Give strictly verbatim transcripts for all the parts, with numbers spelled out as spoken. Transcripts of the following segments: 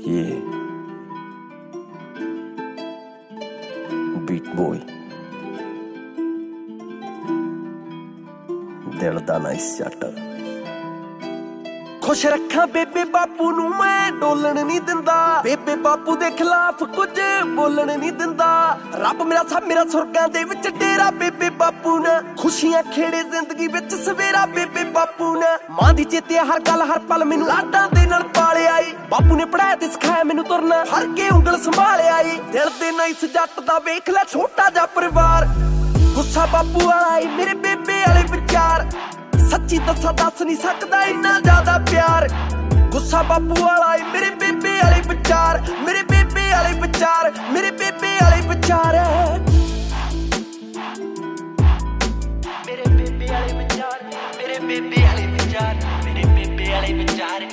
Yeah. Beat boy. दिल दा nice जट खुश रखा बेबे बापू नू मैं डोलन नहीं दिंदा बेबे बापू दे खिलाफ कुछ बोलन नहीं दिंदा रब मेरा सब मेरा सुरगां दे विच डेरा बेबे बापू ने खुशियां खेड़े जिंदगी विच सवेरा बेबे बापू ने मां दी चेते हर गल हर पल मैनू लाडां दे नाल पाले आई बापू ने पढ़ाया ते सिखाया मैनू तुरना हर के उंगल संभाले आई दिल दे नाइस जट दा वेख ले छोटा जा परिवार गुस्सा बापू वाला आई मेरे बेबे वाले विचार सच्ची दसा दस नहीं सकदा इन्ना ज्यादा प्यार गुस्सा बापू वाला आई मेरे बेबे वाले विचार मेरे बेबे वाले विचार मेरे बेबे वाले विचार मेरे बेबे वाले विचार मेरे बेबे वाले विचार मेरे बेबे वाले विचार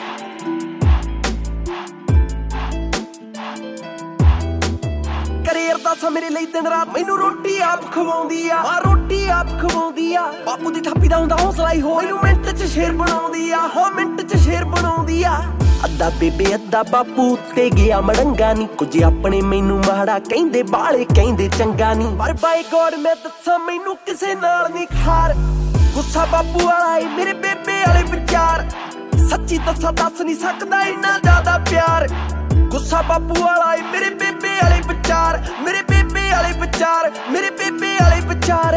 करियर दा मेरे ਲਈ ਦਿਨ ਰਾਤ ਮੈਨੂੰ ਰੋਟੀ ਆਪ ਖਵਾਉਂਦੀ ਆ ਆ ਰੋਟੀ ਆਪ ਖਵਾਉਂਦੀ ਆ ਬਾਪੂ ਦੀ ਥਾਪੀ ਦਾ ਹੁੰਦਾ ਹੌਸਲਾ ਹੀ ਹੋ ਮੈਨੂੰ ਮਿੰਟ ਚ ਸ਼ੇਰ ਬਣਾਉਂਦੀ ਆ ਹੋ ਮਿੰਟ ਚ ਸ਼ੇਰ ਬਣਾਉਂਦੀ ਆ ਅੱਧਾ ਬੇਬੇ ਅੱਧਾ ਬਾਪੂ ਤੇ ਗਿਆ ਮੜੰਗਾ ਨਹੀਂ ਕੁਝ ਆਪਣੇ ਮੈਨੂੰ ਮਾੜਾ ਕਹਿੰਦੇ ਬਾਲੇ ਕਹਿੰਦੇ ਚੰਗਾ ਨਹੀਂ ਪਰ ਬਾਈ ਗੋਡ ਮੈਂ ਦੱਸਾਂ ਮੈਨੂੰ ਕਿਸੇ ਨਾਲ ਨਹੀਂ ਖਾਰ ਗੁੱਸਾ ਬਾਪੂ ਵਾਲਾ ਏ ਮੇਰੇ ਬੇਬੇ ਵਾਲੇ ਵਿਚਾਰ ਸੱਚੀ ਦੱਸਾਂ ਦੱਸ ਨਹੀਂ ਸਕਦਾ ਇੰਨਾ ਜ਼ਿਆਦਾ ਪਿਆਰ गुस्सा बापू वाला है मेरे बेबे वाले विचार मेरे बेबे वाले विचार मेरे बेबे वाले विचार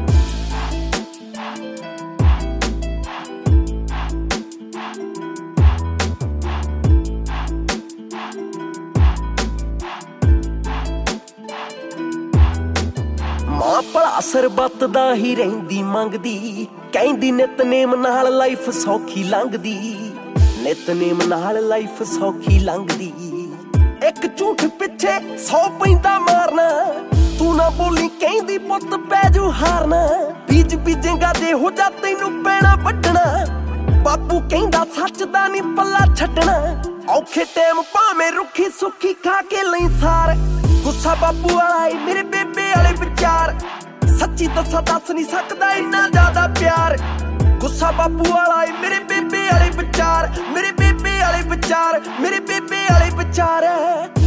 मां भला सरबत दा ही रहिंदी मंगदी कहंदी नितनेम नाल लाइफ सौखी लंघदी नितनेम नाल लाइफ सौखी लंघदी एक झूठ पिछे सौ पैंदा मारना तू ना बोली कहंदी पुत पैजू हारना बीज बीजेगा दे हो जा तैनू पैना वड्डना बापू कहंदा सच दा नी पल्ला छड्डना औखे टाइम भावें रुखी सुखी खा के लई सार गुस्सा बापू वाला है मेरे बेबे वाले विचार सच्ची दसा दस नहीं सकदा इन्ना ज्यादा प्यार गुस्सा बापू वाला है मेरे बेबे वाले विचार मेरे बेबे वाले विचार मेरे बेबे वाले विचार